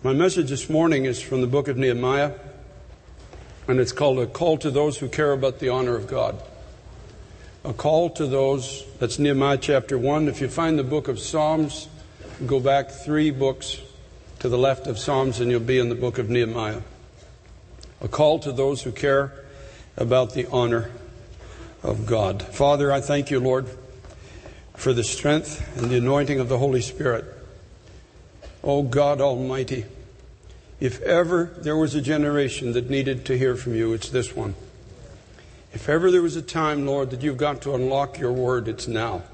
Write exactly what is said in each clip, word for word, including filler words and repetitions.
My message this morning is from the book of Nehemiah, and it's called A Call to Those Who Care About the Honor of God. A call to those, that's Nehemiah chapter one. If you find the book of Psalms, go back three books to the left of Psalms and you'll be in the book of Nehemiah. A call to those who care about the honor of God. Father, I thank you, Lord, for the strength and the anointing of the Holy Spirit. Oh God Almighty, if ever there was a generation that needed to hear from you, it's this one. If ever there was a time, Lord, that you've got to unlock your word, it's now.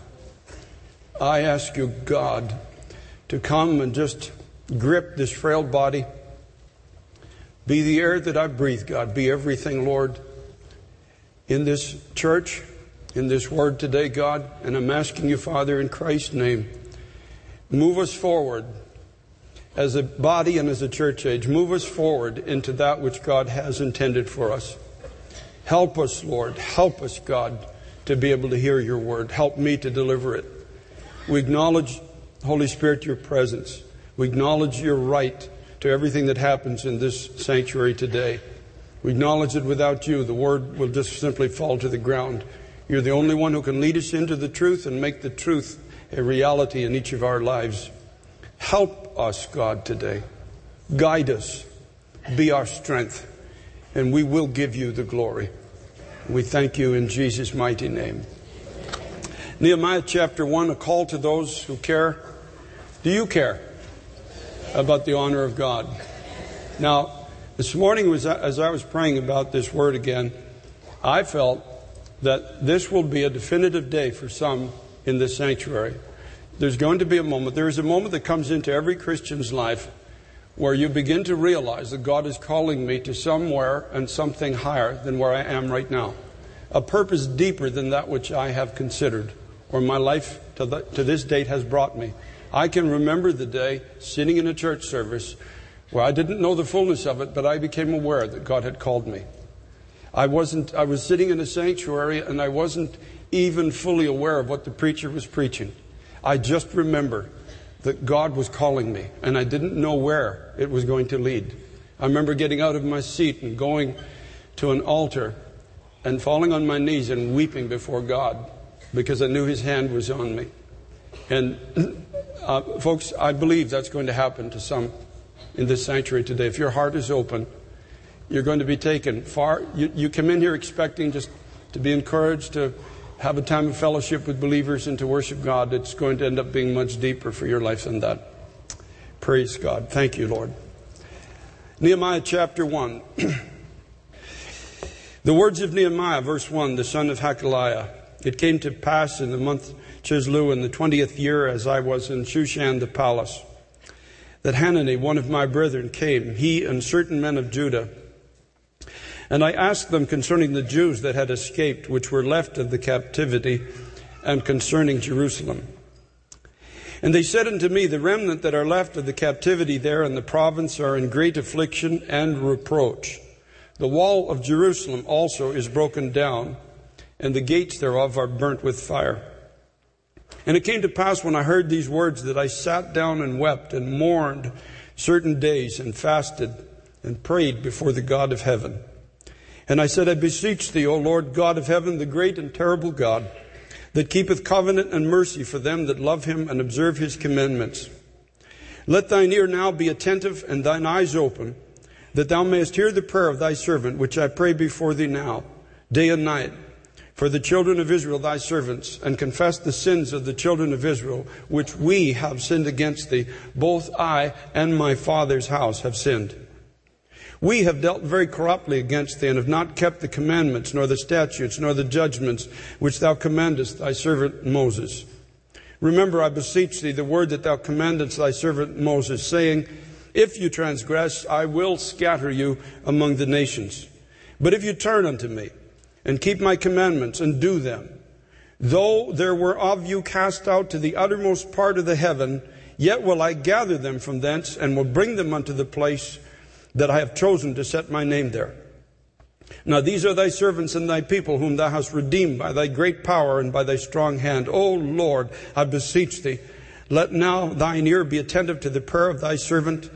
I ask you, God, to come and just grip this frail body. Be the air that I breathe, God. Be everything, Lord, in this church, in this word today, God. And I'm asking you, Father, in Christ's name, move us forward as a body and as a church age. Move us forward into that which God has intended for us. Help us, Lord. Help us, God, to be able to hear your word. Help me to deliver it. We acknowledge, Holy Spirit, your presence. We acknowledge your right to everything that happens in this sanctuary today. We acknowledge that without you, the word will just simply fall to the ground. You're the only one who can lead us into the truth and make the truth a reality in each of our lives. Help us, God, today. Guide us. Be our strength. And we will give you the glory. We thank you in Jesus' mighty name. Nehemiah chapter one, a call to those who care. Do you care about the honor of God? Now, this morning was, as I was praying about this word again, I felt that this will be a definitive day for some in this sanctuary. There's going to be a moment, there is a moment that comes into every Christian's life where you begin to realize that God is calling me to somewhere and something higher than where I am right now. A purpose deeper than that which I have considered or my life to, the, to this date has brought me. I can remember the day sitting in a church service where I didn't know the fullness of it, but I became aware that God had called me. I wasn't, I was sitting in a sanctuary and I wasn't even fully aware of what the preacher was preaching. I just remember that God was calling me and I didn't know where it was going to lead. I remember getting out of my seat and going to an altar and falling on my knees and weeping before God because I knew His hand was on me. And uh, folks, I believe that's going to happen to some in this sanctuary today. If your heart is open, you're going to be taken far. You, you come in here expecting just to be encouraged, to have a time of fellowship with believers and to worship God. It's going to end up being much deeper for your life than that. Praise God. Thank you, Lord. Nehemiah chapter one. The words of Nehemiah, verse one, the son of Hakaliah. It came to pass in the month Chislew in the twentieth year, as I was in Shushan the palace, that Hanani, one of my brethren, came, he and certain men of Judah. And I asked them concerning the Jews that had escaped, which were left of the captivity, and concerning Jerusalem. And they said unto me, the remnant that are left of the captivity there in the province are in great affliction and reproach. The wall of Jerusalem also is broken down, and the gates thereof are burnt with fire. And it came to pass when I heard these words that I sat down and wept and mourned certain days and fasted and prayed before the God of heaven. And I said, I beseech thee, O Lord God of heaven, the great and terrible God, that keepeth covenant and mercy for them that love him and observe his commandments. Let thine ear now be attentive and thine eyes open, that thou mayest hear the prayer of thy servant, which I pray before thee now, day and night, for the children of Israel thy servants, and confess the sins of the children of Israel, which we have sinned against thee. Both I and my father's house have sinned. We have dealt very corruptly against thee, and have not kept the commandments, nor the statutes, nor the judgments, which thou commandest thy servant Moses. Remember, I beseech thee, the word that thou commandest thy servant Moses, saying, if you transgress, I will scatter you among the nations. But if you turn unto me, and keep my commandments, and do them, though there were of you cast out to the uttermost part of the heaven, yet will I gather them from thence, and will bring them unto the place that I have chosen to set my name there. Now these are thy servants and thy people, whom thou hast redeemed by thy great power and by thy strong hand. O Lord, I beseech thee, let now thine ear be attentive to the prayer of thy servant,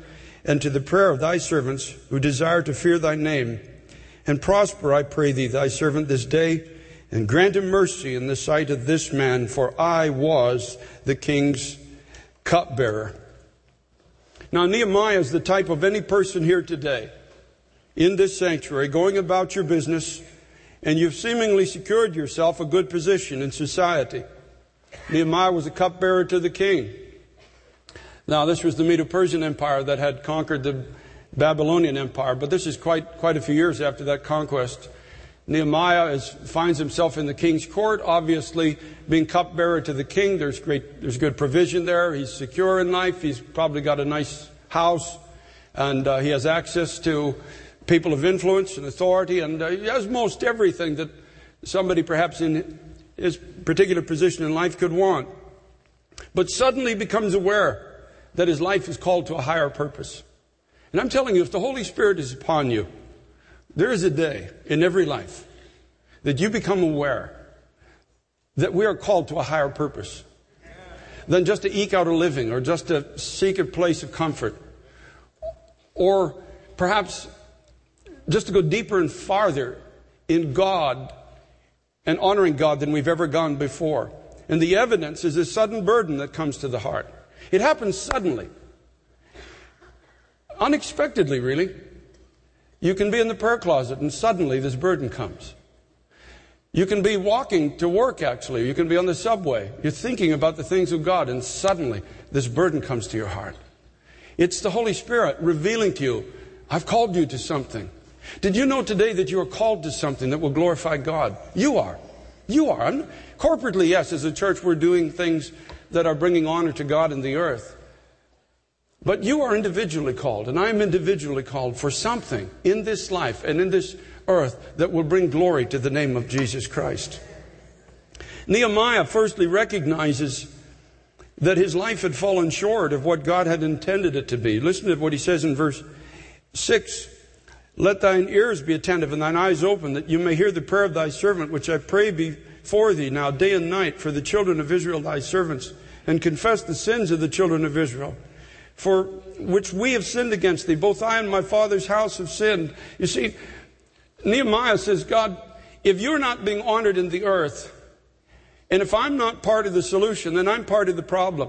and to the prayer of thy servants who desire to fear thy name. And prosper, I pray thee, thy servant this day, and grant him mercy in the sight of this man, for I was the king's cupbearer. Now, Nehemiah is the type of any person here today in this sanctuary going about your business, and you've seemingly secured yourself a good position in society. Nehemiah was a cupbearer to the king. Now, this was the Medo-Persian Empire that had conquered the Babylonian Empire, but this is quite quite a few years after that conquest. Nehemiah is, finds himself in the king's court, obviously being cupbearer to the king. There's great, there's good provision there. He's secure in life. He's probably got a nice house, and uh, he has access to people of influence and authority, and uh, he has most everything that somebody perhaps in his particular position in life could want. But suddenly becomes aware that his life is called to a higher purpose. And I'm telling you, if the Holy Spirit is upon you, there is a day in every life that you become aware that we are called to a higher purpose than just to eke out a living or just to seek a place of comfort, or perhaps just to go deeper and farther in God and honoring God than we've ever gone before. And the evidence is a sudden burden that comes to the heart. It happens suddenly. Unexpectedly, really. You can be in the prayer closet and suddenly this burden comes. You can be walking to work, actually. You can be on the subway. You're thinking about the things of God, and suddenly this burden comes to your heart. It's the Holy Spirit revealing to you, I've called you to something. Did you know today that you are called to something that will glorify God? You are. You are. I'm, corporately, yes, as a church, we're doing things that are bringing honor to God in the earth. But you are individually called, and I am individually called for something in this life and in this earth that will bring glory to the name of Jesus Christ. Nehemiah firstly recognizes that his life had fallen short of what God had intended it to be. Listen to what he says in verse six. Let thine ears be attentive and thine eyes open, that you may hear the prayer of thy servant, which I pray before thee now day and night for the children of Israel thy servants, and confess the sins of the children of Israel, for which we have sinned against thee. Both I and my father's house have sinned. You see, Nehemiah says, God, if you're not being honored in the earth, and if I'm not part of the solution, then I'm part of the problem.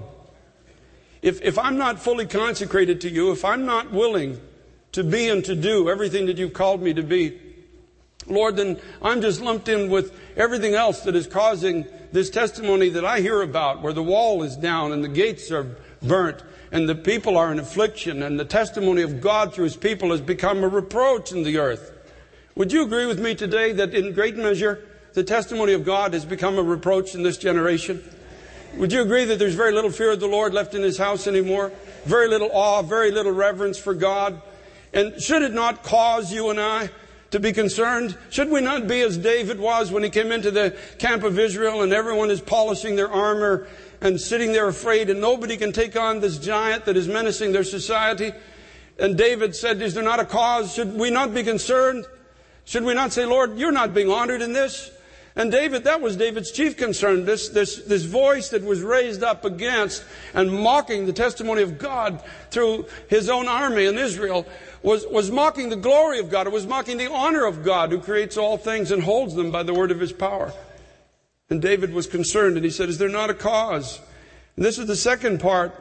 If, if I'm not fully consecrated to you, if I'm not willing to be and to do everything that you've called me to be, Lord, then I'm just lumped in with everything else that is causing this testimony that I hear about, where the wall is down and the gates are burnt and the people are in affliction, and the testimony of God through His people has become a reproach in the earth. Would you agree with me today that in great measure the testimony of God has become a reproach in this generation? Would you agree that there's very little fear of the Lord left in His house anymore? Very little awe, very little reverence for God? And should it not cause you and I to be concerned? Should we not be as David was when he came into the camp of Israel and everyone is polishing their armor and sitting there afraid, and nobody can take on this giant that is menacing their society? And David said, is there not a cause? Should we not be concerned? Should we not say, Lord, you're not being honored in this? And David, that was David's chief concern. This, this, this voice that was raised up against and mocking the testimony of God through his own army in Israel was, was mocking the glory of God. It was mocking the honor of God, who creates all things and holds them by the word of His power. And David was concerned, and he said, is there not a cause? And this is the second part.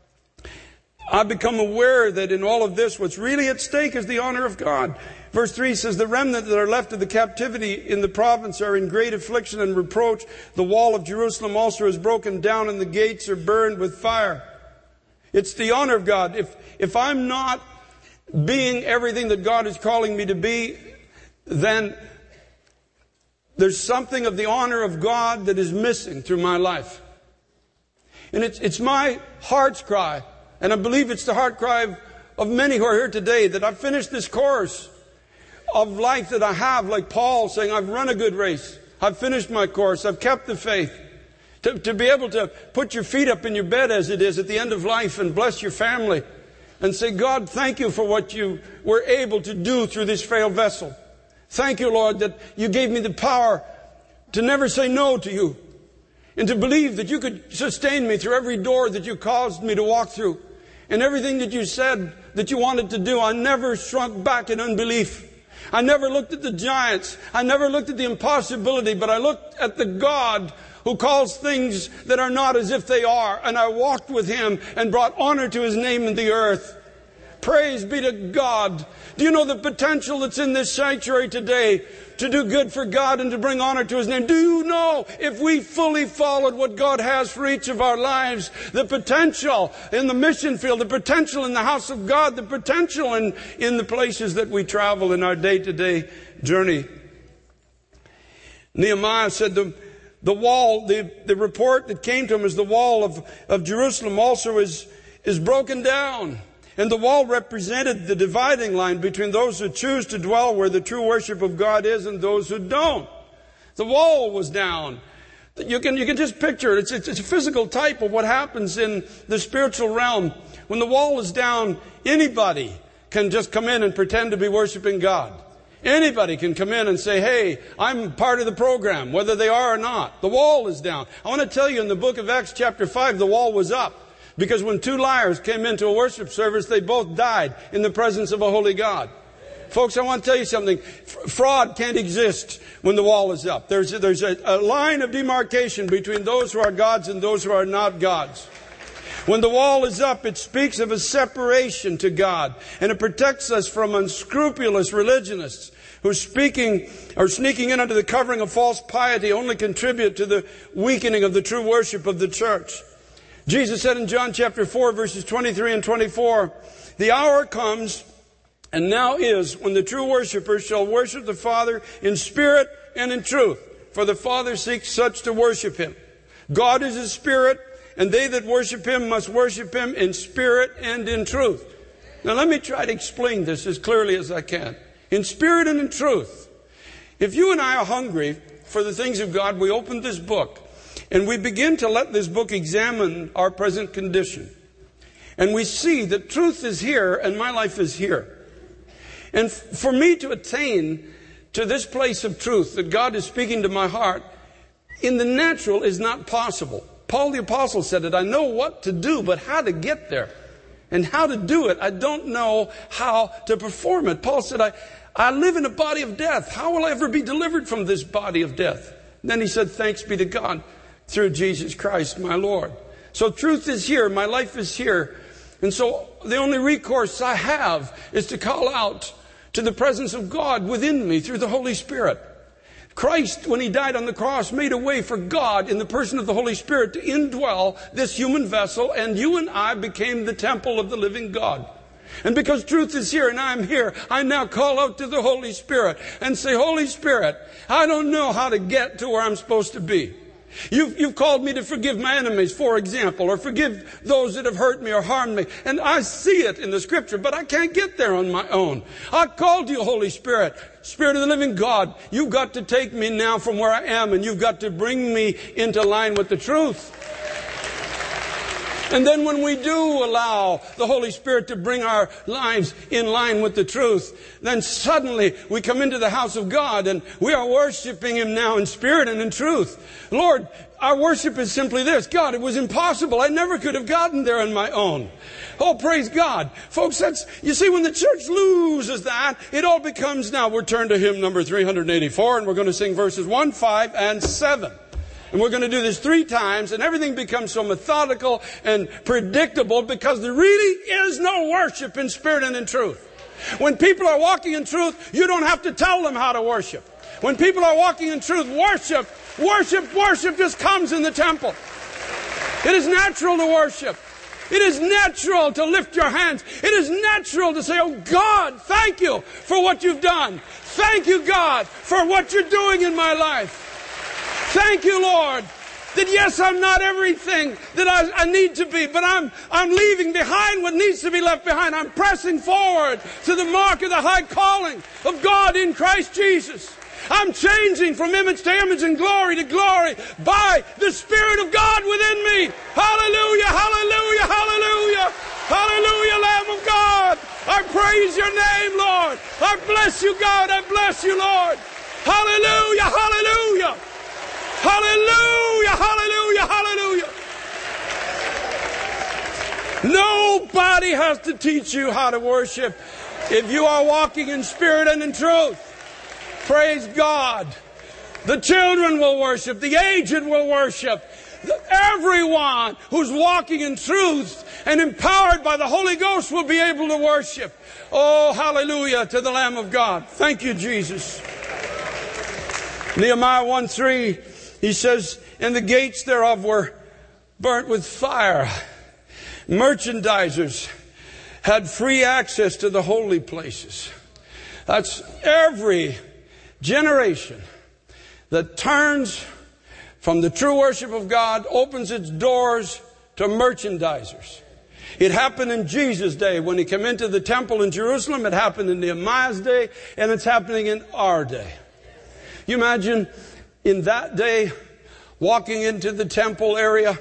I've become aware that in all of this, what's really at stake is the honor of God. Verse three says, the remnant that are left of the captivity in the province are in great affliction and reproach. The wall of Jerusalem also is broken down, and the gates are burned with fire. It's the honor of God. If, if I'm not being everything that God is calling me to be, then there's something of the honor of God that is missing through my life. And it's, it's my heart's cry, and I believe it's the heart cry of, of many who are here today, that I've finished this course of life that I have, like Paul saying, I've run a good race. I've finished my course. I've kept the faith. To, to be able to put your feet up in your bed as it is at the end of life and bless your family and say, God, thank you for what you were able to do through this frail vessel. Thank you, Lord, that you gave me the power to never say no to you, and to believe that you could sustain me through every door that you caused me to walk through, and everything that you said that you wanted to do. I never shrunk back in unbelief. I never looked at the giants. I never looked at the impossibility, but I looked at the God who calls things that are not as if they are. And I walked with Him and brought honor to His name in the earth. Praise be to God. Do you know the potential that's in this sanctuary today to do good for God and to bring honor to His name? Do you know if we fully followed what God has for each of our lives, the potential in the mission field, the potential in the house of God, the potential in, in the places that we travel in our day-to-day journey? Nehemiah said the, the wall, the, the report that came to him is the wall of, of Jerusalem also is, is broken down. And the wall represented the dividing line between those who choose to dwell where the true worship of God is and those who don't. The wall was down. You can, you can just picture it. It's, it's, it's a physical type of what happens in the spiritual realm. When the wall is down, anybody can just come in and pretend to be worshiping God. Anybody can come in and say, hey, I'm part of the program, whether they are or not. The wall is down. I want to tell you in the book of Acts chapter five, the wall was up. Because when two liars came into a worship service, they both died in the presence of a holy God. Folks, I want to tell you something. Fraud can't exist when the wall is up. There's, a, there's a, a line of demarcation between those who are gods and those who are not gods. When the wall is up, it speaks of a separation to God. And it protects us from unscrupulous religionists who speaking or sneaking in under the covering of false piety only contribute to the weakening of the true worship of the church. Jesus said in John chapter four, verses twenty-three and twenty-four, the hour comes, and now is, when the true worshipers shall worship the Father in spirit and in truth. For the Father seeks such to worship Him. God is a spirit, and they that worship Him must worship Him in spirit and in truth. Now let me try to explain this as clearly as I can. In spirit and in truth. If you and I are hungry for the things of God, we open this book. And we begin to let this book examine our present condition. And we see that truth is here and my life is here. And f- for me to attain to this place of truth that God is speaking to my heart, in the natural is not possible. Paul the Apostle said it, I know what to do, but how to get there. And how to do it, I don't know how to perform it. Paul said, I, I live in a body of death. How will I ever be delivered from this body of death? And then he said, thanks be to God. Through Jesus Christ, my Lord. So truth is here. My life is here. And so the only recourse I have is to call out to the presence of God within me through the Holy Spirit. Christ, when He died on the cross, made a way for God in the person of the Holy Spirit to indwell this human vessel, and you and I became the temple of the living God. And because truth is here and I'm here, I now call out to the Holy Spirit and say, Holy Spirit, I don't know how to get to where I'm supposed to be. You've, you've called me to forgive my enemies, for example, or forgive those that have hurt me or harmed me. And I see it in the Scripture, but I can't get there on my own. I called you, Holy Spirit, Spirit of the living God. You've got to take me now from where I am, and you've got to bring me into line with the truth. And then when we do allow the Holy Spirit to bring our lives in line with the truth, then suddenly we come into the house of God and we are worshiping Him now in spirit and in truth. Lord, our worship is simply this. God, it was impossible. I never could have gotten there on my own. Oh, praise God. Folks, that's, you see, when the church loses that, it all becomes, now we're turned to hymn number three eighty-four, and we're going to sing verses one, five, and seven. And we're going to do this three times, and everything becomes so methodical and predictable because there really is no worship in spirit and in truth. When people are walking in truth, you don't have to tell them how to worship. When people are walking in truth, worship, worship, worship just comes in the temple. It is natural to worship. It is natural to lift your hands. It is natural to say, oh God, thank you for what you've done. Thank you, God, for what you're doing in my life. Thank you, Lord, that yes, I'm not everything that I, I need to be, but I'm, I'm leaving behind what needs to be left behind. I'm pressing forward to the mark of the high calling of God in Christ Jesus. I'm changing from image to image and glory to glory by the Spirit of God within me. Hallelujah, hallelujah, hallelujah, hallelujah, Lamb of God. I praise your name, Lord. I bless you, God. I bless you, Lord. Hallelujah, hallelujah. Hallelujah, hallelujah, hallelujah. No Nobody has to teach you how to worship if you are walking in spirit and in truth. Praise God. The children will worship. The aged will worship. Everyone who's walking in truth and empowered by the Holy Ghost will be able to worship. Oh, hallelujah to the Lamb of God. Thank you, Jesus. Nehemiah one three, he says, and the gates thereof were burnt with fire. Merchandisers had free access to the holy places. That's every generation that turns from the true worship of God, opens its doors to merchandisers. It happened in Jesus' day when he came into the temple in Jerusalem. It happened in Nehemiah's day, and it's happening in our day. You imagine in that day walking into the temple area,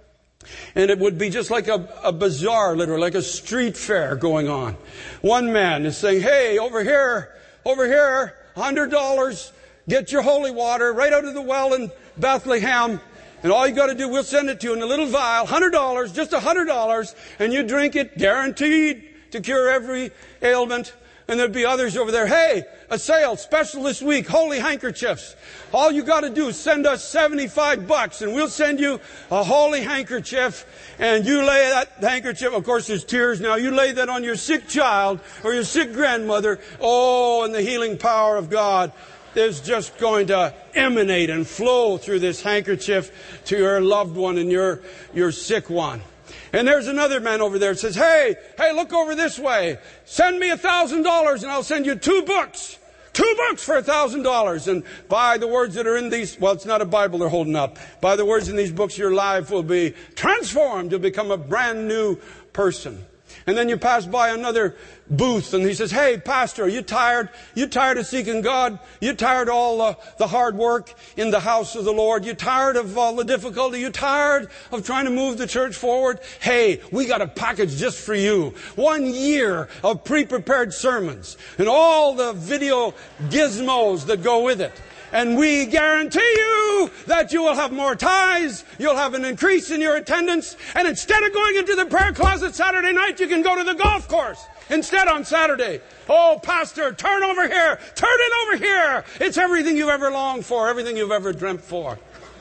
and it would be just like a, a bazaar, literally, like a street fair going on. One man is saying, hey, over here, over here, one hundred dollars, get your holy water right out of the well in Bethlehem. And all you got to do, we'll send it to you in a little vial, one hundred dollars, just one hundred dollars, and you drink it, guaranteed to cure every ailment. And there'd be others over there. Hey, a sale, special this week, holy handkerchiefs. All you got to do is send us seventy-five bucks and we'll send you a holy handkerchief, and you lay that handkerchief, of course there's tears now, you lay that on your sick child or your sick grandmother. Oh, and the healing power of God is just going to emanate and flow through this handkerchief to your loved one and your, your sick one. And there's another man over there that says, hey, hey, look over this way. Send me a thousand dollars and I'll send you two books. Two books for a thousand dollars. And by the words that are in these, well, it's not a Bible they're holding up. By the words in these books, your life will be transformed to become a brand new person. And then you pass by another booth and he says, hey, pastor, are you tired? You tired of seeking God? You tired of all uh, the hard work in the house of the Lord? You tired of all the difficulty? You tired of trying to move the church forward? Hey, we got a package just for you. One year of pre-prepared sermons and all the video gizmos that go with it. And we guarantee you that you will have more tithes, you'll have an increase in your attendance, and instead of going into the prayer closet Saturday night, you can go to the golf course instead on Saturday. Oh, pastor, turn over here, turn it over here. It's everything you've ever longed for, everything you've ever dreamt for.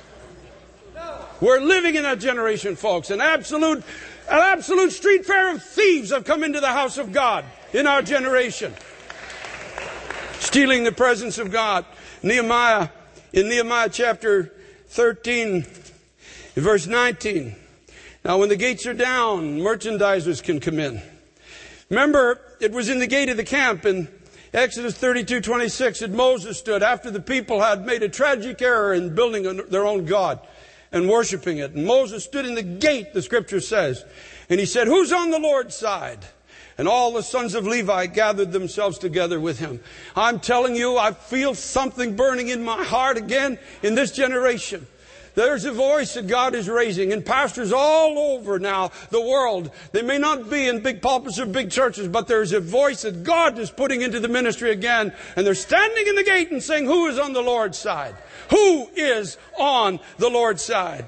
We're living in that generation, folks. An absolute, an absolute street fair of thieves have come into the house of God in our generation, stealing the presence of God. Nehemiah, in Nehemiah chapter thirteen, verse nineteen. Now when the gates are down, merchandisers can come in. Remember, it was in the gate of the camp in Exodus thirty-two twenty-six that Moses stood after the people had made a tragic error in building their own God and worshiping it. And Moses stood in the gate, the scripture says, and he said, who's on the Lord's side? And all the sons of Levi gathered themselves together with him. I'm telling you, I feel something burning in my heart again in this generation. There's a voice that God is raising, and pastors all over now the world. They may not be in big pulpits or big churches, but there's a voice that God is putting into the ministry again. And they're standing in the gate and saying, who is on the Lord's side? Who is on the Lord's side?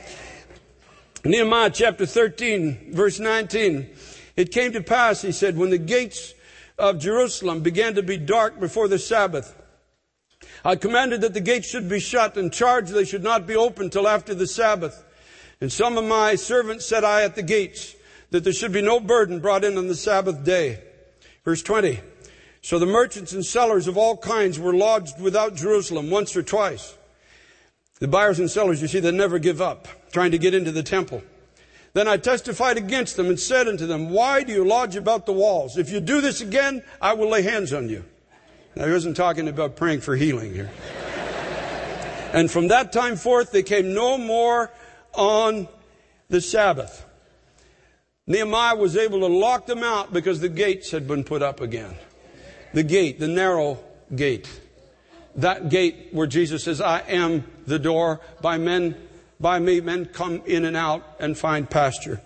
Nehemiah chapter thirteen, verse nineteen. It came to pass, he said, when the gates of Jerusalem began to be dark before the Sabbath, I commanded that the gates should be shut and charged they should not be opened till after the Sabbath. And some of my servants set I at the gates, that there should be no burden brought in on the Sabbath day. Verse twenty. So the merchants and sellers of all kinds were lodged without Jerusalem once or twice. The buyers and sellers, you see, they never give up, trying to get into the temple. Then I testified against them and said unto them, why do you lodge about the walls? If you do this again, I will lay hands on you. Now, he wasn't talking about praying for healing here. And from that time forth, they came no more on the Sabbath. Nehemiah was able to lock them out because the gates had been put up again. The gate, the narrow gate. That gate where Jesus says, I am the door. By men, by me, men come in and out and find pasture.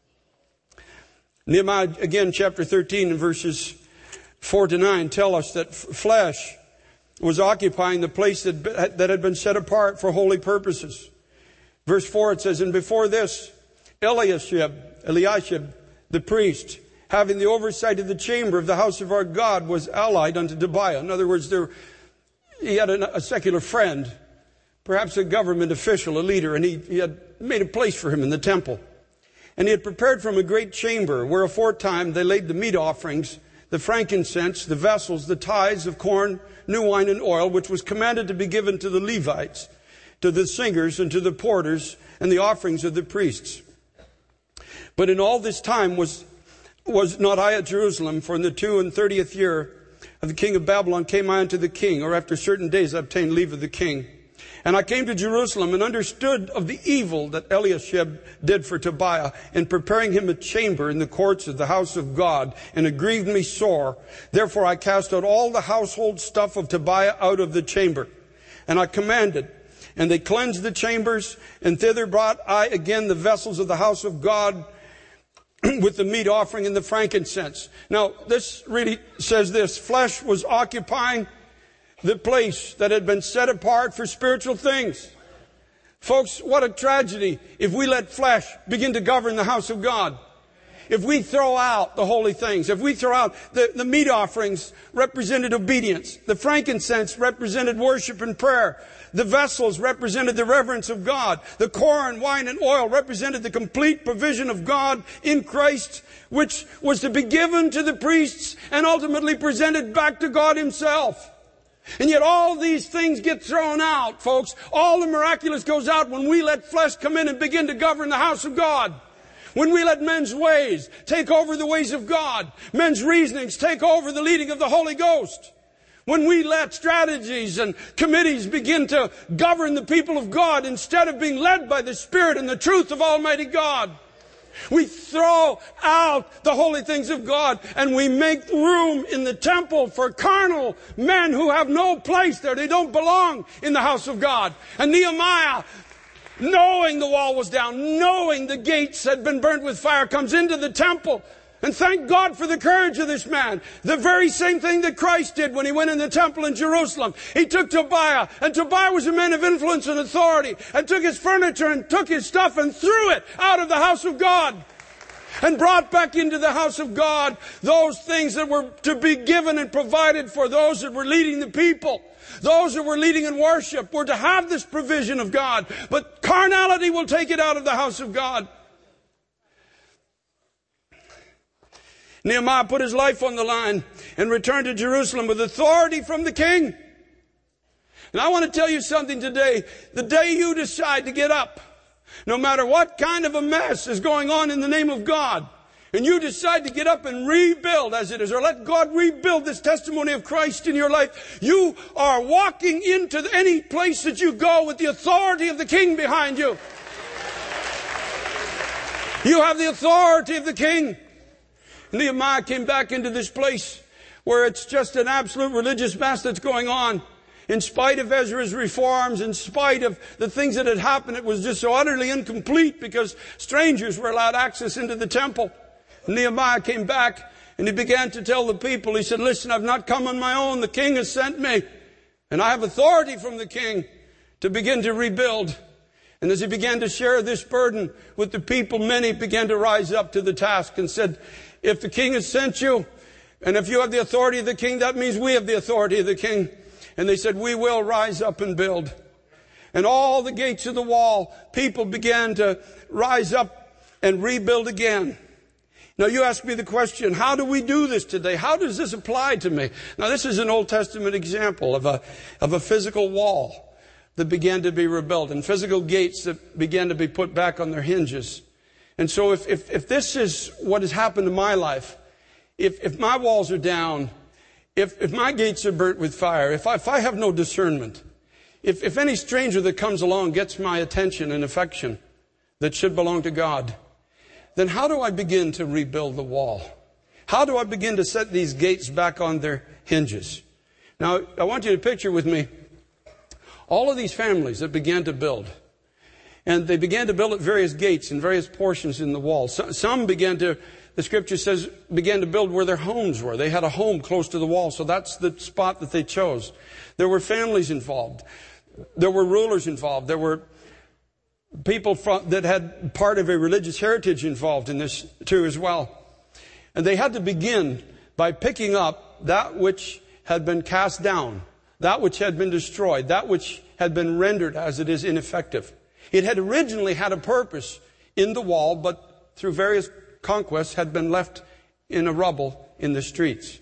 Nehemiah, again, chapter thirteen and verses four to nine tell us that flesh was occupying the place that, that had been set apart for holy purposes. Verse four, it says, and before this, Eliashib, Eliashib, the priest, having the oversight of the chamber of the house of our God, was allied unto Tobiah. In other words, there, he had a, a secular friend, perhaps a government official, a leader, and he, he had made a place for him in the temple. And he had prepared for him a great chamber, where aforetime they laid the meat offerings, the frankincense, the vessels, the tithes of corn, new wine, and oil, which was commanded to be given to the Levites, to the singers, and to the porters, and the offerings of the priests. But in all this time was was not I at Jerusalem, for in the two and thirtieth year of the king of Babylon came I unto the king, or after certain days I obtained leave of the king. And I came to Jerusalem and understood of the evil that Eliashib did for Tobiah in preparing him a chamber in the courts of the house of God, and it grieved me sore. Therefore I cast out all the household stuff of Tobiah out of the chamber. And I commanded, and they cleansed the chambers, and thither brought I again the vessels of the house of God with the meat offering and the frankincense. Now, this really says this: flesh was occupying the place that had been set apart for spiritual things. Folks, what a tragedy if we let flesh begin to govern the house of God. If we throw out the holy things, if we throw out the, the meat offerings represented obedience, the frankincense represented worship and prayer, the vessels represented the reverence of God, the corn, wine, and oil represented the complete provision of God in Christ, which was to be given to the priests and ultimately presented back to God Himself. And yet all these things get thrown out, folks. All the miraculous goes out when we let flesh come in and begin to govern the house of God. When we let men's ways take over the ways of God. Men's reasonings take over the leading of the Holy Ghost. When we let strategies and committees begin to govern the people of God instead of being led by the Spirit and the truth of Almighty God. We throw out the holy things of God and we make room in the temple for carnal men who have no place there. They don't belong in the house of God. And Nehemiah, knowing the wall was down, knowing the gates had been burnt with fire, comes into the temple. And thank God for the courage of this man. The very same thing that Christ did when He went in the temple in Jerusalem. He took Tobiah, and Tobiah was a man of influence and authority, and took his furniture and took his stuff and threw it out of the house of God. And brought back into the house of God those things that were to be given and provided for those that were leading the people. Those that were leading in worship were to have this provision of God. But carnality will take it out of the house of God. Nehemiah put his life on the line and returned to Jerusalem with authority from the king. And I want to tell you something today. The day you decide to get up, no matter what kind of a mess is going on in the name of God, and you decide to get up and rebuild as it is, or let God rebuild this testimony of Christ in your life, you are walking into any place that you go with the authority of the king behind you. You have the authority of the king. Nehemiah came back into this place where it's just an absolute religious mess that's going on. In spite of Ezra's reforms, in spite of the things that had happened, it was just so utterly incomplete because strangers were allowed access into the temple. Nehemiah came back and he began to tell the people, he said, listen, I've not come on my own. The king has sent me. And I have authority from the king to begin to rebuild. And as he began to share this burden with the people, many began to rise up to the task and said, if the king has sent you, and if you have the authority of the king, that means we have the authority of the king. And they said, we will rise up and build. And all the gates of the wall, people began to rise up and rebuild again. Now you ask me the question, how do we do this today? How does this apply to me? Now this is an Old Testament example of a, of a physical wall that began to be rebuilt and physical gates that began to be put back on their hinges. And so if, if, if this is what has happened in my life, if, if my walls are down, if, if my gates are burnt with fire, if I, if I have no discernment, if, if any stranger that comes along gets my attention and affection that should belong to God, then how do I begin to rebuild the wall? How do I begin to set these gates back on their hinges? Now, I want you to picture with me all of these families that began to build. And they began to build at various gates and various portions in the wall. Some began to, the scripture says, began to build where their homes were. They had a home close to the wall, so that's the spot that they chose. There were families involved. There were rulers involved. There were people from, that had part of a religious heritage involved in this too as well. And they had to begin by picking up that which had been cast down, that which had been destroyed, that which had been rendered as it is ineffective. It had originally had a purpose in the wall, but through various conquests had been left in a rubble in the streets.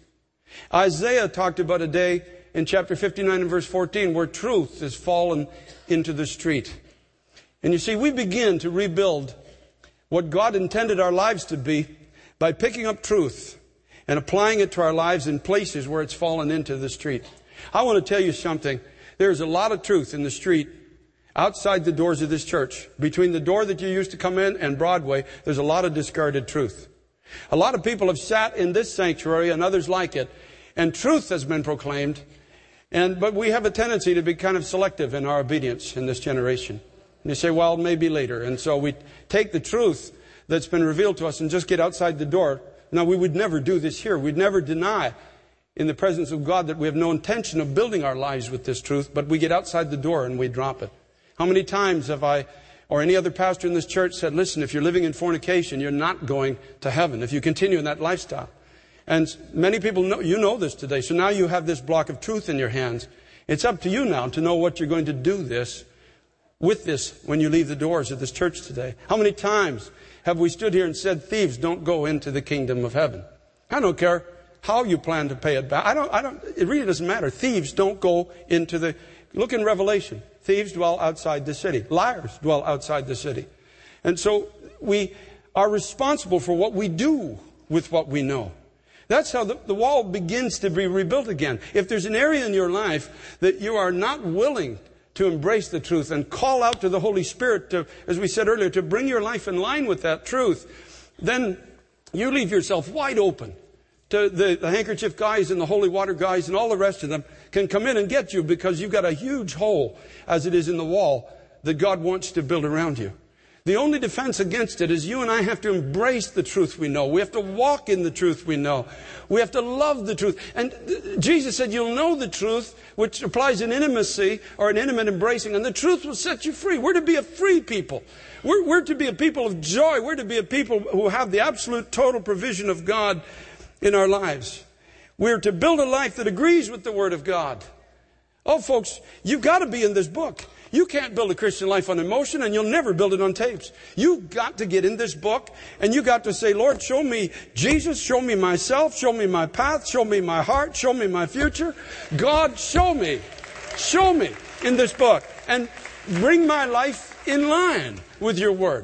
Isaiah talked about a day in chapter fifty-nine and verse fourteen where truth is fallen into the street. And you see, we begin to rebuild what God intended our lives to be by picking up truth and applying it to our lives in places where it's fallen into the street. I want to tell you something. There's a lot of truth in the street outside the doors of this church. Between the door that you used to come in and Broadway, there's a lot of discarded truth. A lot of people have sat in this sanctuary and others like it, and truth has been proclaimed. And but we have a tendency to be kind of selective in our obedience in this generation. And you say, well, maybe later. And so we take the truth that's been revealed to us and just get outside the door. Now, we would never do this here. We'd never deny in the presence of God that we have no intention of building our lives with this truth, but we get outside the door and we drop it. How many times have I, or any other pastor in this church said, listen, if you're living in fornication, you're not going to heaven if you continue in that lifestyle. And many people know, you know this today. So now you have this block of truth in your hands. It's up to you now to know what you're going to do this with this when you leave the doors of this church today. How many times have we stood here and said, thieves don't go into the kingdom of heaven? I don't care how you plan to pay it back. I don't, I don't, it really doesn't matter. Thieves don't go into the, look in Revelation. Thieves dwell outside the city. Liars dwell outside the city. And so we are responsible for what we do with what we know. That's how the, the wall begins to be rebuilt again. If there's an area in your life that you are not willing to embrace the truth and call out to the Holy Spirit to, as we said earlier, to bring your life in line with that truth, then you leave yourself wide open to the, the handkerchief guys and the holy water guys and all the rest of them can come in and get you because you've got a huge hole as it is in the wall that God wants to build around you. The only defense against it is you and I have to embrace the truth we know. We have to walk in the truth we know. We have to love the truth. And Jesus said, you'll know the truth, which applies in intimacy or an intimate embracing, and the truth will set you free. We're to be a free people. We're, we're to be a people of joy. We're to be a people who have the absolute total provision of God in our lives. We're to build a life that agrees with the Word of God. Oh, folks, you've got to be in this book. You can't build a Christian life on emotion, and you'll never build it on tapes. You've got to get in this book, and you've got to say, Lord, show me Jesus, show me myself, show me my path, show me my heart, show me my future. God, show me, show me in this book, and bring my life in line with your Word.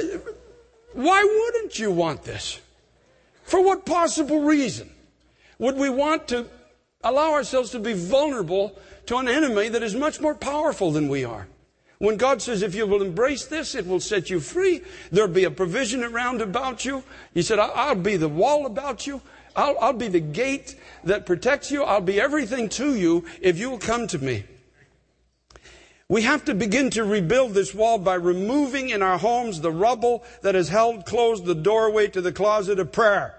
Why wouldn't you want this? For what possible reason would we want to allow ourselves to be vulnerable to an enemy that is much more powerful than we are? When God says, if you will embrace this, it will set you free. There'll be a provision around about you. He said, I'll be the wall about you. I'll, I'll be the gate that protects you. I'll be everything to you if you will come to me. We have to begin to rebuild this wall by removing in our homes the rubble that has held closed the doorway to the closet of prayer.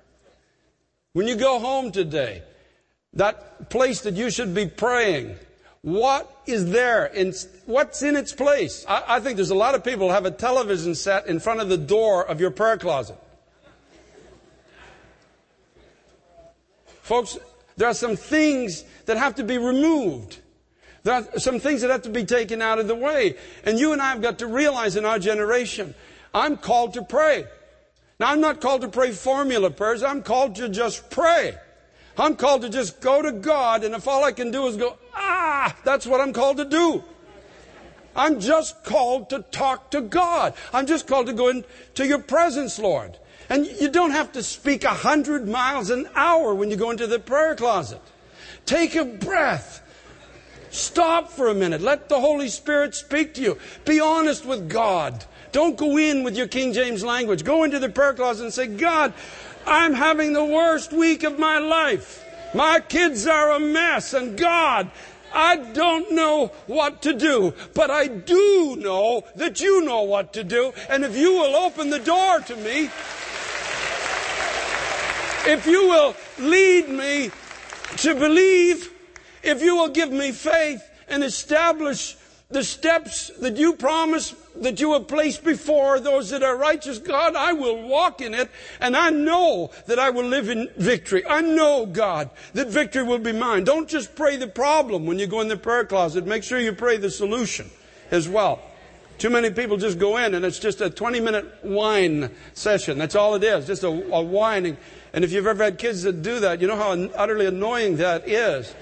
When you go home today, that place that you should be praying, what is there? In, what's in its place? I, I think there's a lot of people who have a television set in front of the door of your prayer closet. Folks, there are some things that have to be removed. There are some things that have to be taken out of the way. And you and I have got to realize in our generation, I'm called to pray. Now, I'm not called to pray formula prayers. I'm called to just pray. I'm called to just go to God, and if all I can do is go, ah, that's what I'm called to do. I'm just called to talk to God. I'm just called to go into your presence, Lord. And you don't have to speak a hundred miles an hour when you go into the prayer closet. Take a breath. Stop for a minute. Let the Holy Spirit speak to you. Be honest with God. Don't go in with your King James language. Go into the prayer closet and say, God, I'm having the worst week of my life. My kids are a mess. And God, I don't know what to do. But I do know that you know what to do. And if you will open the door to me, if you will lead me to believe, if you will give me faith and establish the steps that you promise that you have placed before those that are righteous, God, I will walk in it, and I know that I will live in victory. I know, God, that victory will be mine. Don't just pray the problem when you go in the prayer closet. Make sure you pray the solution as well. Too many people just go in and it's just a twenty-minute whine session. That's all it is, just a, a whining. And if you've ever had kids that do that, you know how utterly annoying that is.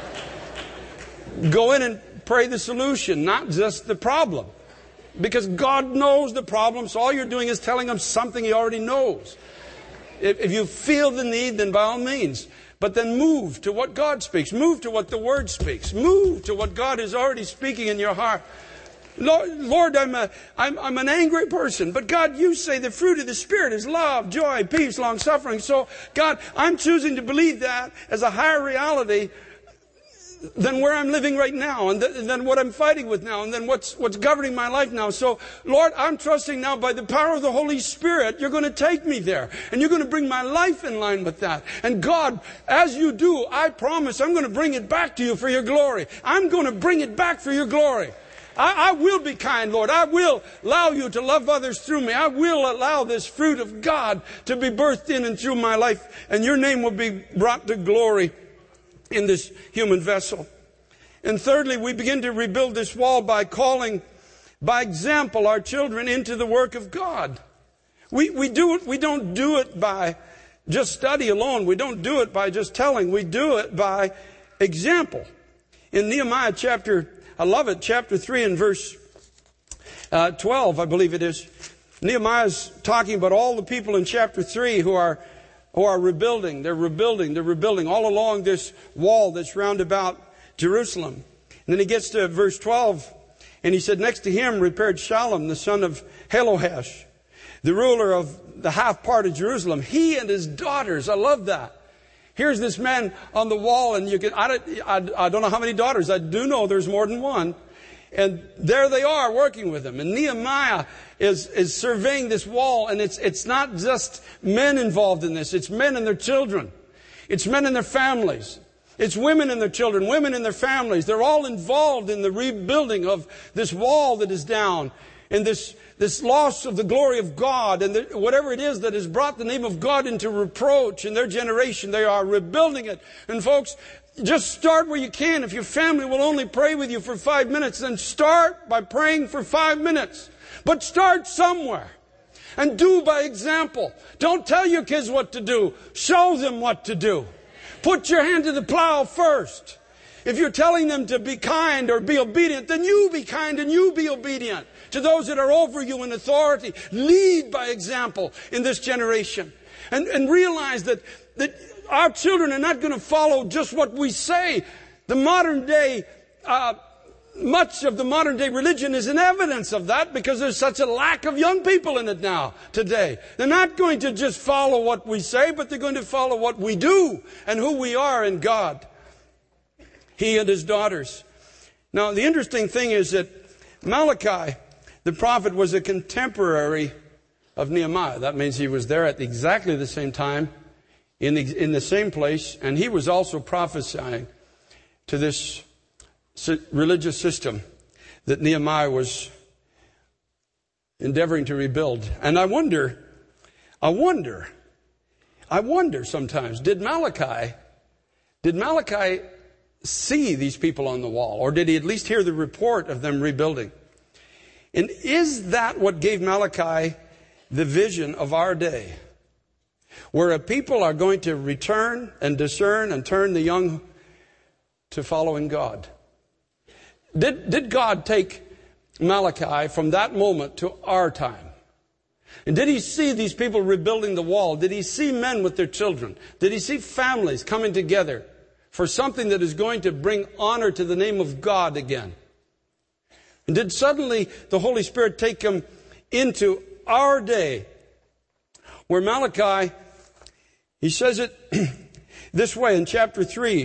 Go in and pray the solution, not just the problem. Because God knows the problem, so all you're doing is telling Him something He already knows. If, if you feel the need, then by all means. But then move to what God speaks. Move to what the Word speaks. Move to what God is already speaking in your heart. Lord, Lord I'm, a, I'm, I'm an angry person, but God, you say the fruit of the Spirit is love, joy, peace, long-suffering. So, God, I'm choosing to believe that as a higher reality than where I'm living right now, and th- than what I'm fighting with now, and then what's, what's governing my life now. So, Lord, I'm trusting now by the power of the Holy Spirit, you're going to take me there, and you're going to bring my life in line with that. And God, as you do, I promise I'm going to bring it back to you for your glory. I'm going to bring it back for your glory. I, I will be kind, Lord. I will allow you to love others through me. I will allow this fruit of God to be birthed in and through my life, and your name will be brought to glory in this human vessel. And thirdly, we begin to rebuild this wall by calling, by example, our children into the work of God. We, we do it, we don't do it by just study alone. We don't do it by just telling. We do it by example. In Nehemiah chapter, I love it, chapter three and verse uh, twelve, I believe it is. Nehemiah's talking about all the people in chapter three who are who are rebuilding. They're rebuilding. They're rebuilding all along this wall that's round about Jerusalem. And then he gets to verse twelve, and he said, next to him repaired Shallum, the son of Halohesh, the ruler of the half part of Jerusalem. He and his daughters. I love that. Here's this man on the wall, and you can, I don't, I, I don't know how many daughters. I do know there's more than one. And there they are working with him. And Nehemiah is, is surveying this wall, and it's, it's not just men involved in this. It's men and their children. It's men and their families. It's women and their children, women and their families. They're all involved in the rebuilding of this wall that is down, and this, this loss of the glory of God, and the, whatever it is that has brought the name of God into reproach in their generation. They are rebuilding it. And folks, just start where you can. If your family will only pray with you for five minutes, then start by praying for five minutes. But start somewhere. And do by example. Don't tell your kids what to do. Show them what to do. Put your hand to the plow first. If you're telling them to be kind or be obedient, then you be kind and you be obedient to those that are over you in authority. Lead by example in this generation. And, and realize that, that our children are not going to follow just what we say. The modern day, uh, much of the modern day religion is an evidence of that, because there's such a lack of young people in it now, today. They're not going to just follow what we say, but they're going to follow what we do and who we are in God. He and his daughters. Now, the interesting thing is that Malachi, the prophet, was a contemporary of Nehemiah. That means he was there at exactly the same time, in the, in the same place, and he was also prophesying to this religious system that Nehemiah was endeavoring to rebuild. And I wonder, I wonder, I wonder sometimes, did Malachi, did Malachi see these people on the wall, or did he at least hear the report of them rebuilding? And is that what gave Malachi the vision of our day, where a people are going to return and discern and turn the young to following God? Did, did God take Malachi from that moment to our time? And did he see these people rebuilding the wall? Did he see men with their children? Did he see families coming together for something that is going to bring honor to the name of God again? And did suddenly the Holy Spirit take him into our day, where Malachi, he says it this way in chapter three,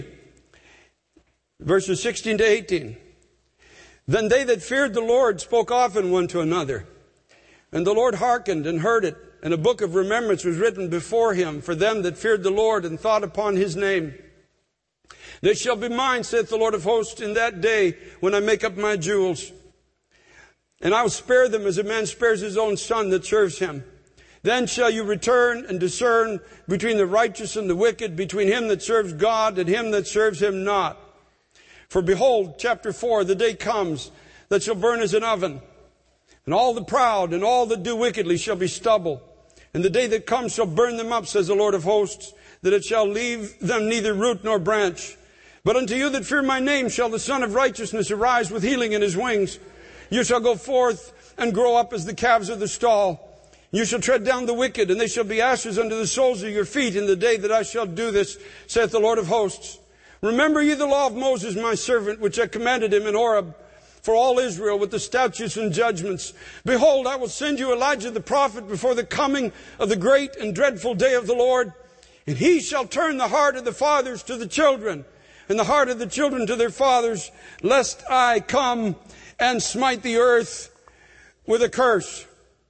verses sixteen to eighteen. Then they that feared the Lord spoke often one to another. And the Lord hearkened and heard it. And a book of remembrance was written before him for them that feared the Lord and thought upon his name. This shall be mine, saith the Lord of hosts, in that day when I make up my jewels. And I will spare them as a man spares his own son that serves him. Then shall you return and discern between the righteous and the wicked, between him that serves God and him that serves him not. For behold, chapter four, the day comes that shall burn as an oven, and all the proud and all that do wickedly shall be stubble. And the day that comes shall burn them up, says the Lord of hosts, that it shall leave them neither root nor branch. But unto you that fear my name shall the Son of Righteousness arise with healing in his wings. You shall go forth and grow up as the calves of the stall. You shall tread down the wicked, and they shall be ashes under the soles of your feet in the day that I shall do this, saith the Lord of hosts. Remember ye the law of Moses, my servant, which I commanded him in Horeb, for all Israel with the statutes and judgments. Behold, I will send you Elijah the prophet before the coming of the great and dreadful day of the Lord. And he shall turn the heart of the fathers to the children, and the heart of the children to their fathers, lest I come and smite the earth with a curse.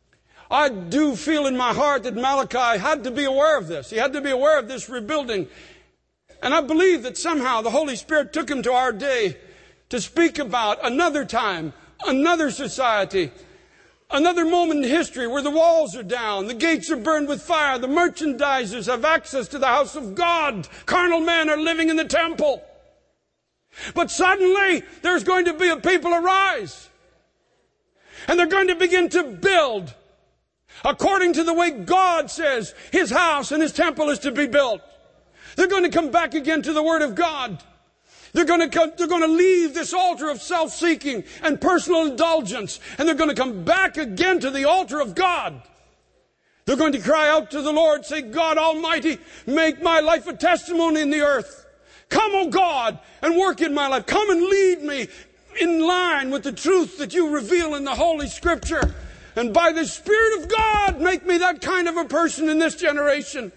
I do feel in my heart that Malachi had to be aware of this. He had to be aware of this rebuilding. And I believe that somehow the Holy Spirit took him to our day to speak about another time, another society, another moment in history where the walls are down, the gates are burned with fire, the merchandisers have access to the house of God, carnal men are living in the temple. But suddenly there's going to be a people arise, and they're going to begin to build according to the way God says his house and his temple is to be built. They're going to come back again to the Word of God. They're going to come, they're going to leave this altar of self-seeking and personal indulgence, and they're going to come back again to the altar of God. They're going to cry out to the Lord, say, God Almighty, make my life a testimony in the earth. Come, O God, and work in my life. Come and lead me in line with the truth that you reveal in the Holy Scripture. And by the Spirit of God, make me that kind of a person in this generation.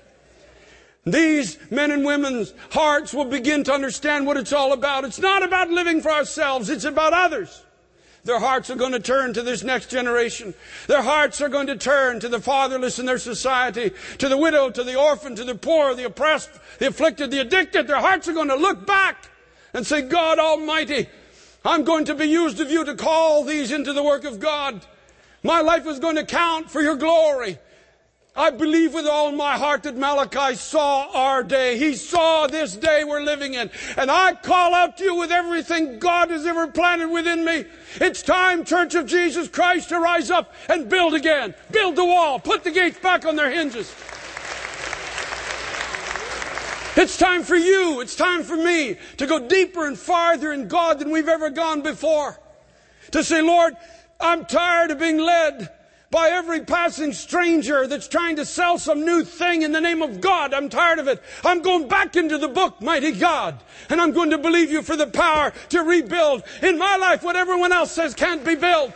These men and women's hearts will begin to understand what it's all about. It's not about living for ourselves. It's about others. Their hearts are going to turn to this next generation. Their hearts are going to turn to the fatherless in their society, to the widow, to the orphan, to the poor, the oppressed, the afflicted, the addicted. Their hearts are going to look back and say, God Almighty, I'm going to be used of you to call these into the work of God. My life is going to count for your glory. I believe with all my heart that Malachi saw our day. He saw this day we're living in. And I call out to you with everything God has ever planted within me. It's time, Church of Jesus Christ, to rise up and build again. Build the wall. Put the gates back on their hinges. It's time for you, it's time for me to go deeper and farther in God than we've ever gone before. To say, Lord, I'm tired of being led by every passing stranger that's trying to sell some new thing in the name of God. I'm tired of it. I'm going back into the book, mighty God. And I'm going to believe you for the power to rebuild in my life what everyone else says can't be built.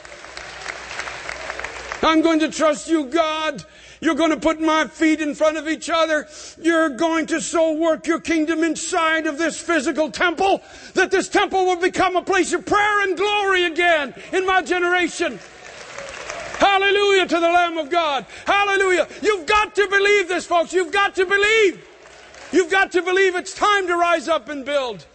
I'm going to trust you, God. You're going to put my feet in front of each other. You're going to so work your kingdom inside of this physical temple that this temple will become a place of prayer and glory again in my generation. Hallelujah to the Lamb of God. Hallelujah. You've got to believe this, folks. You've got to believe. You've got to believe it's time to rise up and build.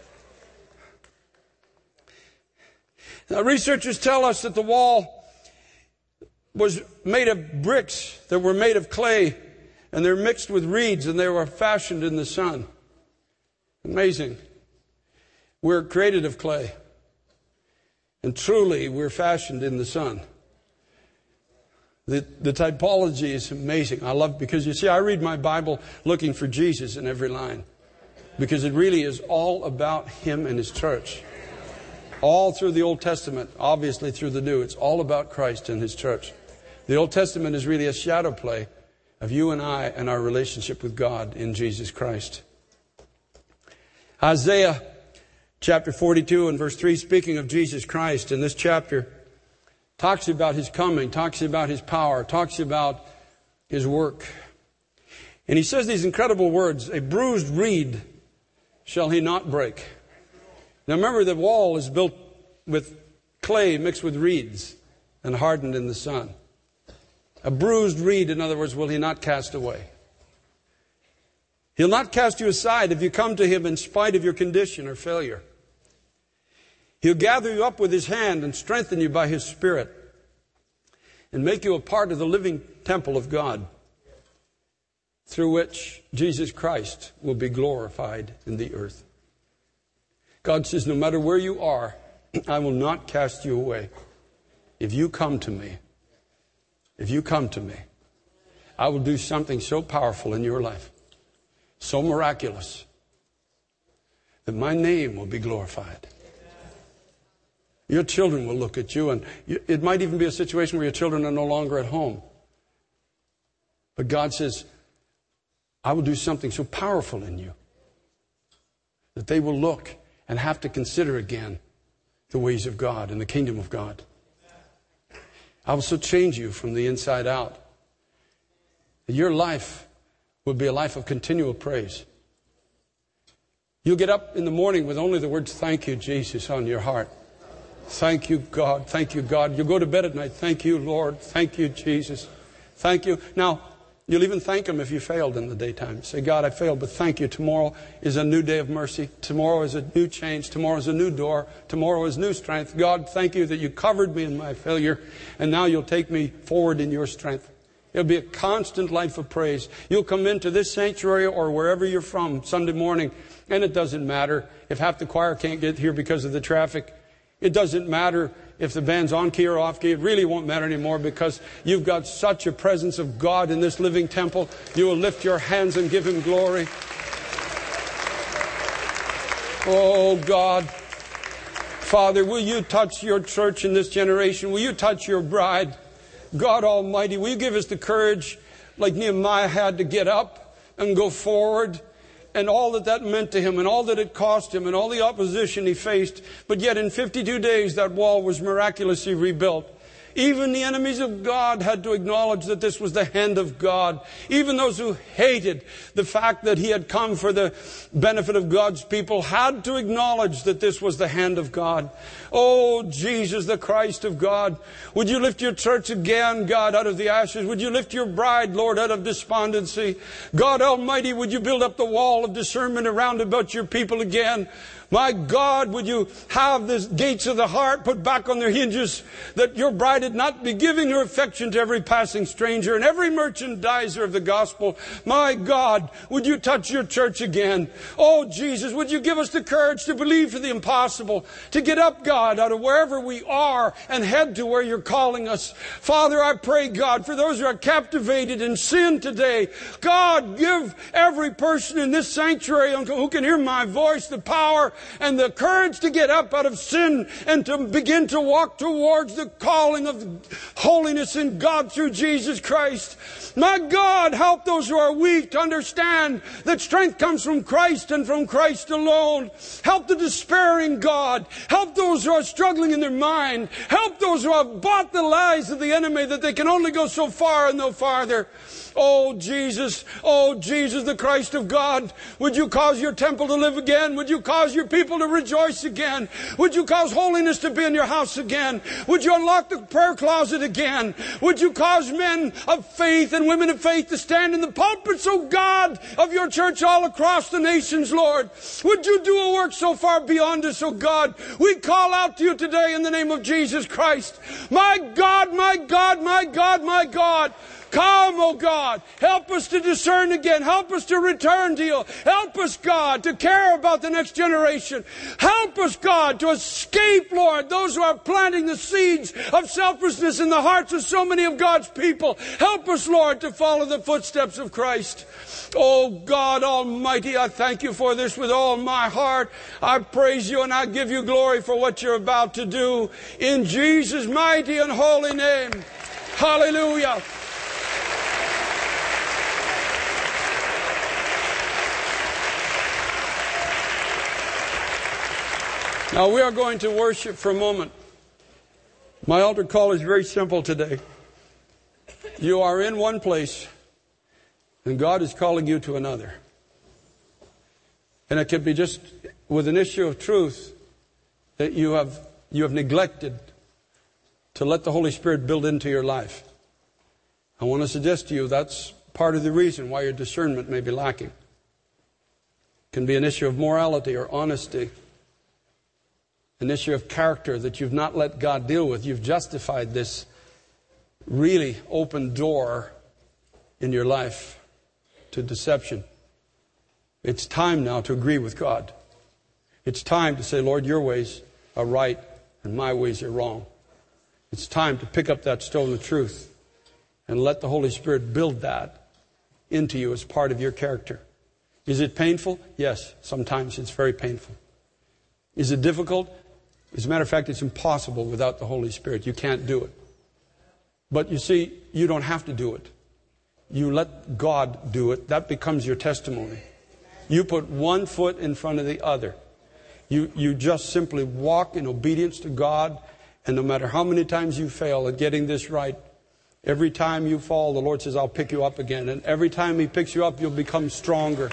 Now, researchers tell us that the wall was made of bricks that were made of clay, and they're mixed with reeds, and they were fashioned in the sun. Amazing. We're created of clay, and truly we're fashioned in the sun. The, the typology is amazing. I love, because you see, I read my Bible looking for Jesus in every line, because it really is all about Him and His church. All through the Old Testament, obviously through the New, it's all about Christ and His church. The Old Testament is really a shadow play of you and I and our relationship with God in Jesus Christ. Isaiah chapter forty-two and verse three, speaking of Jesus Christ in this chapter, talks about His coming, talks about His power, talks about His work. And he says these incredible words, a bruised reed shall He not break. Now remember, the wall is built with clay mixed with reeds and hardened in the sun. A bruised reed, in other words, will He not cast away. He'll not cast you aside if you come to Him in spite of your condition or failure. He'll gather you up with His hand and strengthen you by His Spirit and make you a part of the living temple of God, through which Jesus Christ will be glorified in the earth. God says, no matter where you are, I will not cast you away. If you come to me, if you come to me, I will do something so powerful in your life, so miraculous, that my name will be glorified. Your children will look at you, and it might even be a situation where your children are no longer at home. But God says, I will do something so powerful in you that they will look and have to consider again the ways of God and the kingdom of God. I will so change you from the inside out that your life will be a life of continual praise. You'll get up in the morning with only the words, thank you, Jesus, on your heart. Thank you, God. Thank you, God. You'll go to bed at night. Thank you, Lord. Thank you, Jesus. Thank you. Now, you'll even thank Him if you failed in the daytime. Say, God, I failed, but thank you. Tomorrow is a new day of mercy. Tomorrow is a new change. Tomorrow is a new door. Tomorrow is new strength. God, thank you that you covered me in my failure, and now you'll take me forward in your strength. It'll be a constant life of praise. You'll come into this sanctuary or wherever you're from Sunday morning, and it doesn't matter if half the choir can't get here because of the traffic. It doesn't matter if the band's on key or off key. It really won't matter anymore, because you've got such a presence of God in this living temple. You will lift your hands and give Him glory. Oh God, Father, will you touch your church in this generation? Will you touch your bride? God Almighty, will you give us the courage like Nehemiah had to get up and go forward? And all that that meant to him, and all that it cost him, and all the opposition he faced. But yet in fifty-two days that wall was miraculously rebuilt. Even the enemies of God had to acknowledge that this was the hand of God. Even those who hated the fact that He had come for the benefit of God's people had to acknowledge that this was the hand of God. Oh, Jesus, the Christ of God, would you lift your church again, God, out of the ashes? Would you lift your bride, Lord, out of despondency? God Almighty, would you build up the wall of discernment around about your people again? My God, would you have the gates of the heart put back on their hinges, that your bride had not be giving her affection to every passing stranger and every merchandiser of the gospel. My God, would you touch your church again? Oh, Jesus, would you give us the courage to believe for the impossible, to get up, God, out of wherever we are and head to where you're calling us. Father, I pray, God, for those who are captivated in sin today, God, give every person in this sanctuary who can hear my voice the power and the courage to get up out of sin and to begin to walk towards the calling of holiness in God through Jesus Christ. My God, help those who are weak to understand that strength comes from Christ and from Christ alone. Help the despairing, God. Help those who are struggling in their mind. Help those who have bought the lies of the enemy that they can only go so far and no farther. Oh, Jesus, oh, Jesus, the Christ of God, would you cause your temple to live again? Would you cause your people to rejoice again? Would you cause holiness to be in your house again? Would you unlock the prayer closet again? Would you cause men of faith and women of faith to stand in the pulpits, oh God, of your church all across the nations, Lord? Would you do a work so far beyond us, oh God? We call out to you today in the name of Jesus Christ. My God, my God, my God, my God. Come, oh God. Help us to discern again. Help us to return to you. Help us, God, to care about the next generation. Help us, God, to escape, Lord, those who are planting the seeds of selfishness in the hearts of so many of God's people. Help us, Lord, to follow the footsteps of Christ. Oh God Almighty, I thank you for this with all my heart. I praise you and I give you glory for what you're about to do. In Jesus' mighty and holy name. Hallelujah. Now we are going to worship for a moment. My altar call is very simple today. You are in one place and God is calling you to another. And it could be just with an issue of truth that you have you have neglected to let the Holy Spirit build into your life. I want to suggest to you that's part of the reason why your discernment may be lacking. It can be an issue of morality or honesty. an issue of character that you've not let God deal with. You've justified this really open door in your life to deception. It's time now to agree with God. It's time to say, Lord, your ways are right and my ways are wrong. It's time to pick up that stone of truth and let the Holy Spirit build that into you as part of your character. Is it painful? Yes, sometimes it's very painful. Is it difficult? As a matter of fact, it's impossible without the Holy Spirit. You can't do it. But you see, you don't have to do it. You let God do it. That becomes your testimony. You put one foot in front of the other. You, you just simply walk in obedience to God. And no matter how many times you fail at getting this right, every time you fall, the Lord says, I'll pick you up again. And every time He picks you up, you'll become stronger.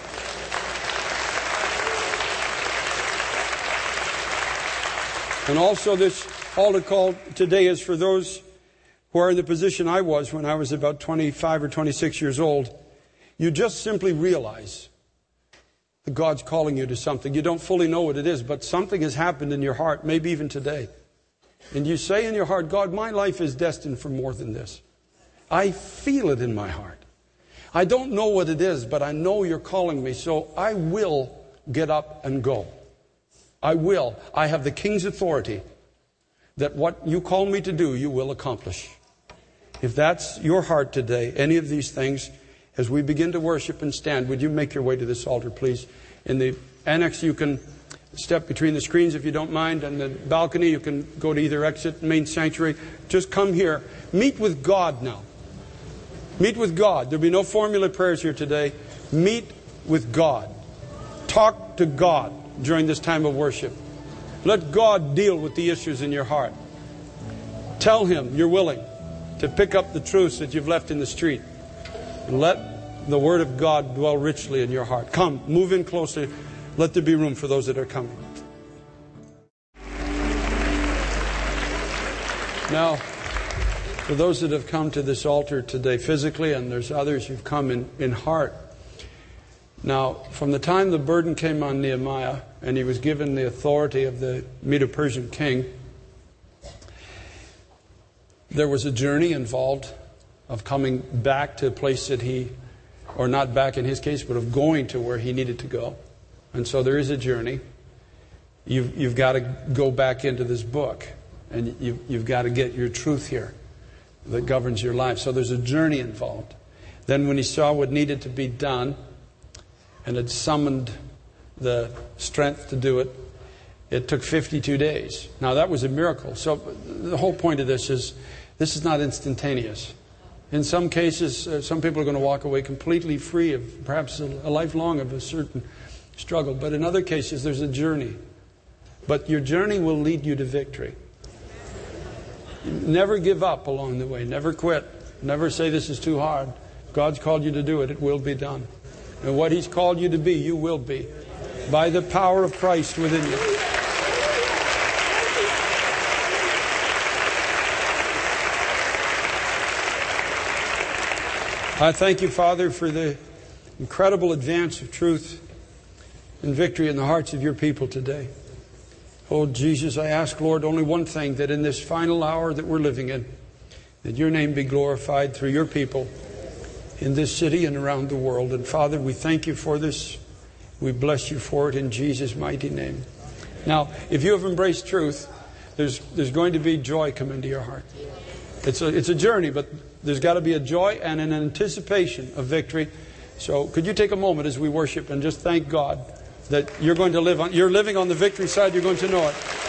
And also this altar call today is for those who are in the position I was when I was about twenty-five or twenty-six years old. You just simply realize that God's calling you to something. You don't fully know what it is, but something has happened in your heart, maybe even today. And you say in your heart, God, my life is destined for more than this. I feel it in my heart. I don't know what it is, but I know you're calling me, so I will get up and go. I will. I have the King's authority that what you call me to do, you will accomplish. If that's your heart today, any of these things, as we begin to worship and stand, would you make your way to this altar, please? In the annex, you can step between the screens if you don't mind. And the balcony, you can go to either exit, main sanctuary. Just come here. Meet with God now. Meet with God. There'll be no formula prayers here today. Meet with God. Talk to God during this time of worship. Let God deal with the issues in your heart. Tell Him you're willing to pick up the truths that you've left in the street. And let the Word of God dwell richly in your heart. Come, move in closer. Let there be room for those that are coming. Now, for those that have come to this altar today physically, and there's others who've come in, in heart. Now, from the time the burden came on Nehemiah, and he was given the authority of the Medo-Persian king, there was a journey involved of coming back to a place that he, or not back in his case, but of going to where he needed to go. And so there is a journey. You've, you've got to go back into this book, and you've, you've got to get your truth here that governs your life. So there's a journey involved. Then when he saw what needed to be done, and had summoned the strength to do it, it took fifty-two days. Now that was a miracle. So the whole point of this is, this is not instantaneous. In some cases, uh, some people are going to walk away completely free of perhaps a, a lifelong of a certain struggle. But in other cases, there's a journey. But your journey will lead you to victory. Never give up along the way. Never quit. Never say this is too hard. God's called you to do it. It will be done. And what He's called you to be, you will be. By the power of Christ within you. I thank you, Father, for the incredible advance of truth and victory in the hearts of your people today. Oh, Jesus, I ask, Lord, only one thing, that in this final hour that we're living in, that your name be glorified through your people in this city and around the world. And Father, we thank you for this. We bless you for it in Jesus' mighty name. Now, if you have embraced truth, there's there's going to be joy come into your heart. It's a, it's a journey, but there's got to be a joy and an anticipation of victory. So could you take a moment as we worship and just thank God that you're going to live on, you're living on the victory side, you're going to know it.